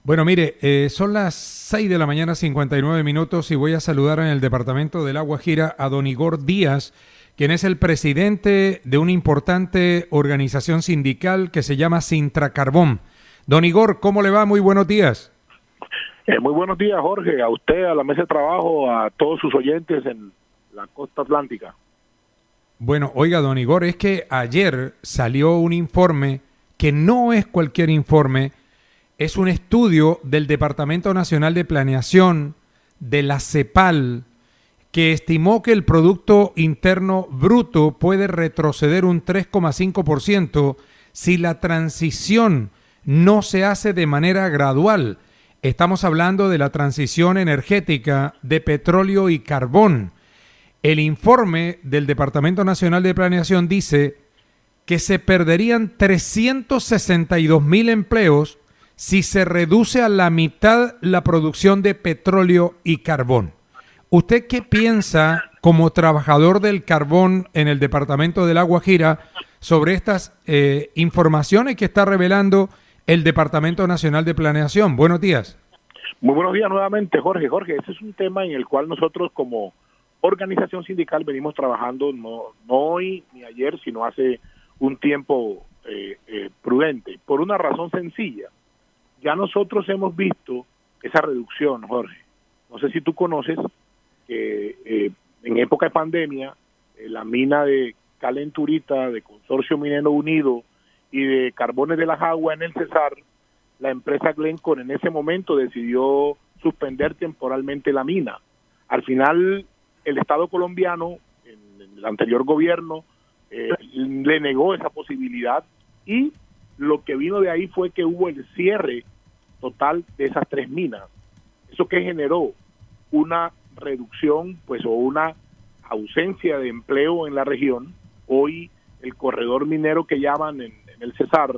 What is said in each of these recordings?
Bueno, mire, son las 6 de la mañana, 59 minutos, y voy a saludar en el departamento de La Guajira a don Igor Díaz, quien es el presidente de una importante organización sindical que se llama Sintracarbón. Don Igor, ¿cómo le va? Muy buenos días. Muy buenos días, Jorge, a usted, a la mesa de trabajo, a todos sus oyentes en la costa atlántica. Bueno, oiga, don Igor, es que ayer salió un informe que no es cualquier informe. Es un estudio del Departamento Nacional de Planeación, de la CEPAL, que estimó que el Producto Interno Bruto puede retroceder un 3,5% si la transición no se hace de manera gradual. Estamos hablando de la transición energética de petróleo y carbón. El informe del Departamento Nacional de Planeación dice que se perderían 362,000 empleos si se reduce a la mitad la producción de petróleo y carbón. ¿Usted qué piensa como trabajador del carbón en el departamento de La Guajira sobre estas informaciones que está revelando el Departamento Nacional de Planeación? Buenos días. Muy buenos días nuevamente, Jorge. Jorge, ese es un tema en el cual nosotros como organización sindical venimos trabajando no hoy ni ayer, sino hace un tiempo prudente, por una razón sencilla. Ya nosotros hemos visto esa reducción, Jorge. No sé si tú conoces que en época de pandemia, la mina de Calenturita, de Consorcio Minero Unido y de Carbones de la Jagua en el Cesar, la empresa Glencore en ese momento decidió suspender temporalmente la mina. Al final, el Estado colombiano, en el anterior gobierno, le negó esa posibilidad y lo que vino de ahí fue que hubo el cierre total de esas tres minas. Eso que generó una reducción, pues, o una ausencia de empleo en la región. Hoy el corredor minero que llaman en el Cesar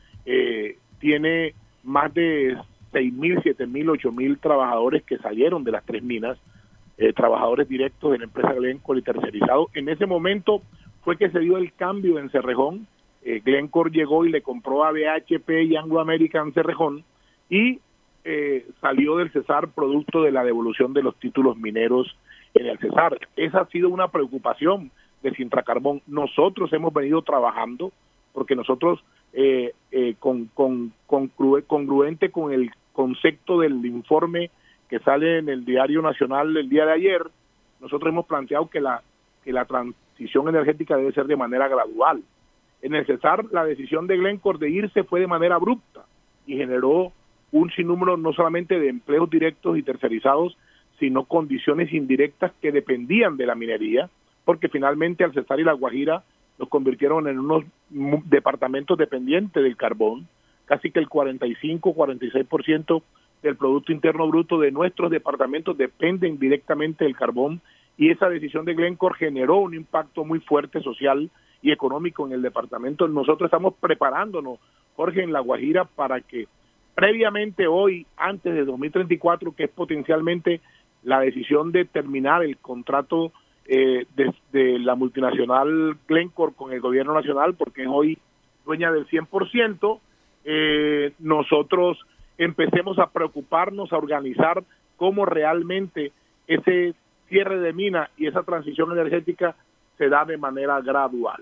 tiene más de 6,000, 7,000, 8,000 trabajadores que salieron de las tres minas, trabajadores directos de la empresa Glencore y tercerizados. En ese momento fue que se dio el cambio en Cerrejón. Glencore llegó y le compró a BHP y Anglo American Cerrejón y salió del Cesar producto de la devolución de los títulos mineros en el Cesar. Esa ha sido una preocupación de Sintracarbón. Nosotros hemos venido trabajando porque nosotros, congruente con el concepto del informe que sale en el Diario Nacional el día de ayer, nosotros hemos planteado que la transición energética debe ser de manera gradual. En el Cesar, la decisión de Glencore de irse fue de manera abrupta y generó un sinnúmero no solamente de empleos directos y tercerizados, sino condiciones indirectas que dependían de la minería, porque finalmente al Cesar y La Guajira nos convirtieron en unos departamentos dependientes del carbón. Casi que el 45-46% del Producto Interno Bruto de nuestros departamentos dependen directamente del carbón, y esa decisión de Glencore generó un impacto muy fuerte social y económico en el departamento. Nosotros estamos preparándonos, Jorge, en La Guajira para que previamente hoy, antes de 2034, que es potencialmente la decisión de terminar el contrato de la multinacional Glencore con el gobierno nacional, porque es hoy dueña del 100%, nosotros empecemos a preocuparnos, a organizar cómo realmente ese cierre de mina y esa transición energética se da de manera gradual.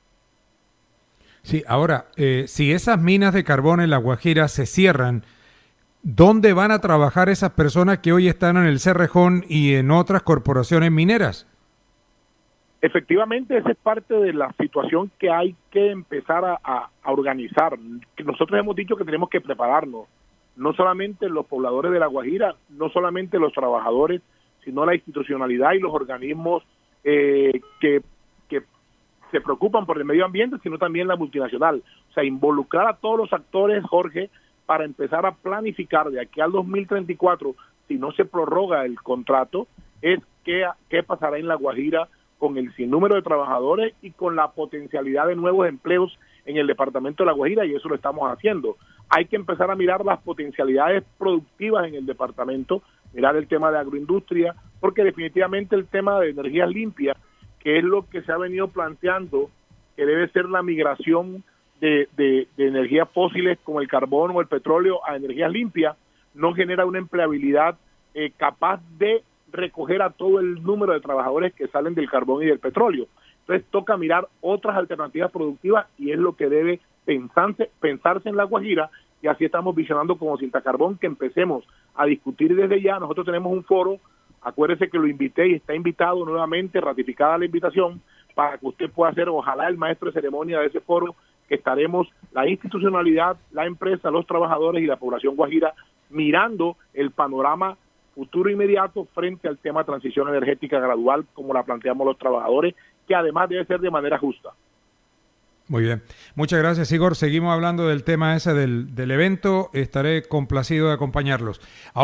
Sí, ahora, si esas minas de carbón en La Guajira se cierran, ¿dónde van a trabajar esas personas que hoy están en el Cerrejón y en otras corporaciones mineras? Efectivamente, esa es parte de la situación que hay que empezar a organizar. Nosotros hemos dicho que tenemos que prepararnos, no solamente los pobladores de La Guajira, no solamente los trabajadores, sino la institucionalidad y los organismos que se preocupan por el medio ambiente, sino también la multinacional. O sea, involucrar a todos los actores, Jorge, para empezar a planificar de aquí al 2034, si no se prorroga el contrato, es qué pasará en La Guajira con el sinnúmero de trabajadores y con la potencialidad de nuevos empleos en el departamento de La Guajira, y eso lo estamos haciendo. Hay que empezar a mirar las potencialidades productivas en el departamento, mirar el tema de agroindustria, porque definitivamente el tema de energías limpias, que es lo que se ha venido planteando, que debe ser la migración de energías fósiles como el carbón o el petróleo a energías limpias, no genera una empleabilidad capaz de recoger a todo el número de trabajadores que salen del carbón y del petróleo. Entonces toca mirar otras alternativas productivas y es lo que debe pensarse en La Guajira, y así estamos visionando como Cinta Carbón que empecemos a discutir desde ya. Nosotros tenemos un foro, acuérdese que lo invité y está invitado nuevamente, ratificada la invitación, para que usted pueda ser ojalá el maestro de ceremonia de ese foro, que estaremos la institucionalidad, la empresa, los trabajadores y la población guajira mirando el panorama futuro inmediato frente al tema transición energética gradual, como la planteamos los trabajadores, que además debe ser de manera justa. Muy bien. Muchas gracias, Igor. Seguimos hablando del tema ese del evento. Estaré complacido de acompañarlos.